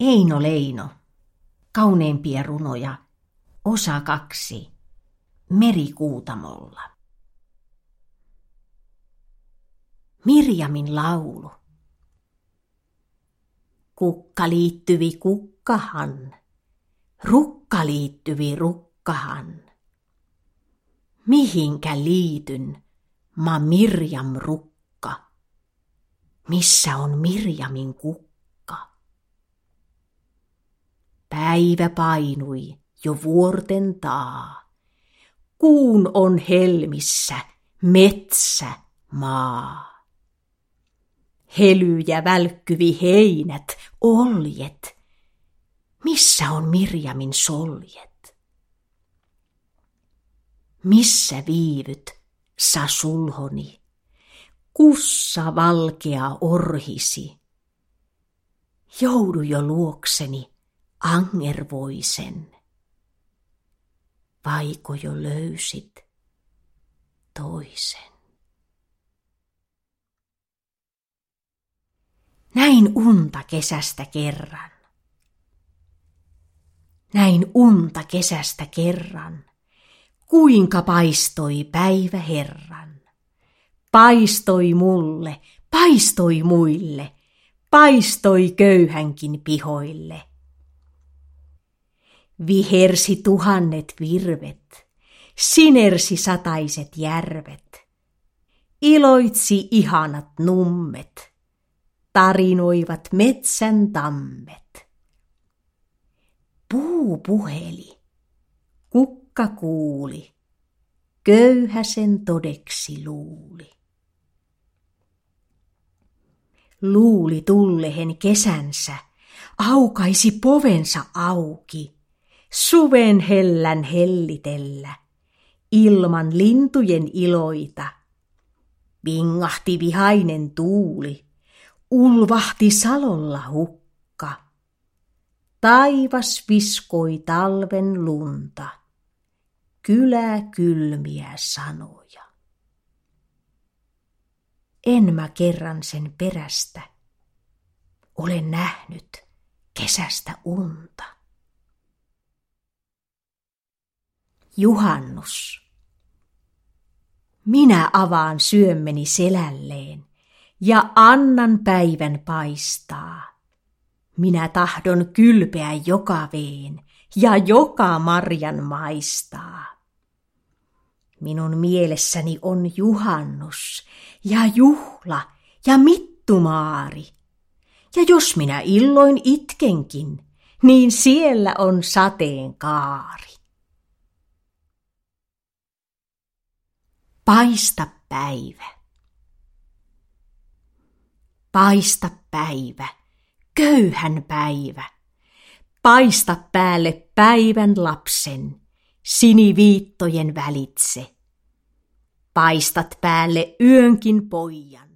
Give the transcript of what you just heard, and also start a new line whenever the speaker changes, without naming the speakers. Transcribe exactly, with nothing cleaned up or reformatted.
Eino Leino. Kauneimpia runoja. Osa kaksi. Merikuutamolla. Mirjamin laulu. Kukka liittyvi kukkahan, rukka liittyvi rukkahan. Mihinkä liityn, ma Mirjam rukka? Missä on Mirjamin kukka? Päivä painui jo vuorten taa. Kuun on helmissä metsä maa. Helyjä välkkyvi heinät, oljet. Missä on Mirjamin soljet? Missä viivyt, sa sulhoni? Kussa valkea orhisi? Joudu jo luokseni angervoisen. Vaiko jo löysit toisen? Näin unta kesästä kerran. Näin unta kesästä kerran. Kuinka paistoi päivä Herran. Paistoi mulle, paistoi muille, paistoi köyhänkin pihoille. Vihersi tuhannet virvet, sinersi sataiset järvet. Iloitsi ihanat nummet, tarinoivat metsän tammet. Puu puheli, kukka kuuli, köyhä sen todeksi luuli. Luuli tullehen kesänsä, aukaisi povensa auki, suven hellän hellitellä, ilman lintujen iloita. Vingahti vihainen tuuli, ulvahti salolla hukka. Taivas viskoi talven lunta, kylä kylmiä sanoja. En mä kerran sen perästä, olen nähnyt kesästä unta. Juhannus. Minä avaan syömmeni selälleen ja annan päivän paistaa. Minä tahdon kylpeä joka veen ja joka marjan maistaa. Minun mielessäni on juhannus ja juhla ja mittumaari. Ja jos minä illoin itkenkin, niin siellä on sateenkaari. Paista päivä. Paista päivä, köyhän päivä. Paista päälle päivän lapsen, siniviittojen välitse. Paistat päälle yönkin pojan.